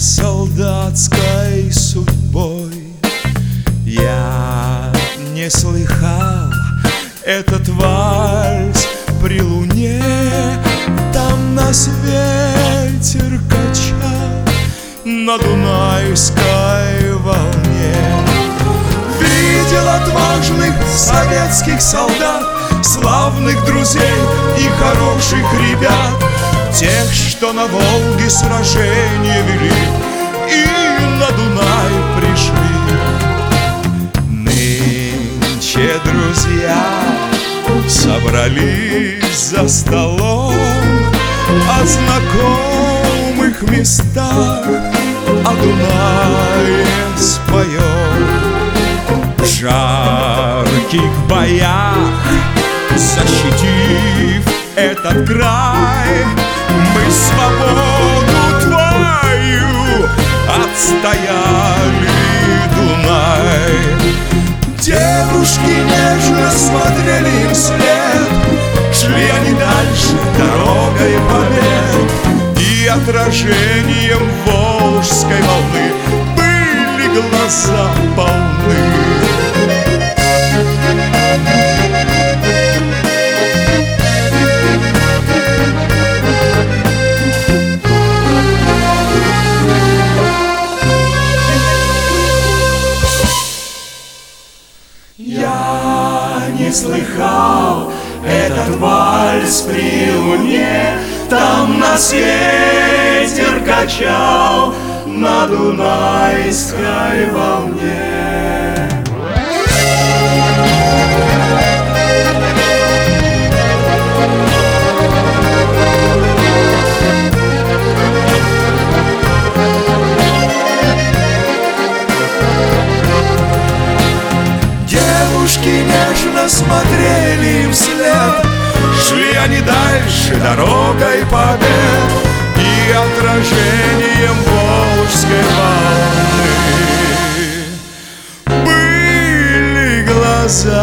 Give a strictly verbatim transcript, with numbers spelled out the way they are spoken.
солдатской судьбой. Я не слыхал этот вальс при луне, там на ветер качал на дунайской волне. Видел отважных советских солдат, славных друзей и хороших ребят, тех, что на Волге сражения вели и на Дунай пришли. Нынче друзья собрались за столом, о знакомых местах, о Дунае споем. В жарких боях, защитив этот край, мы свободу твою отстояли, Дунай. Девушки нежно смотрели им вслед, шли они дальше дорогой побед, и отражением волжской волны были глаза полны. Я не слыхал этот вальс при луне, там нас ветер качал на дунайской волне. Девушки нежно смотрели им вслед, шли они дальше дорогой побед, и отражением волжской волны были глаза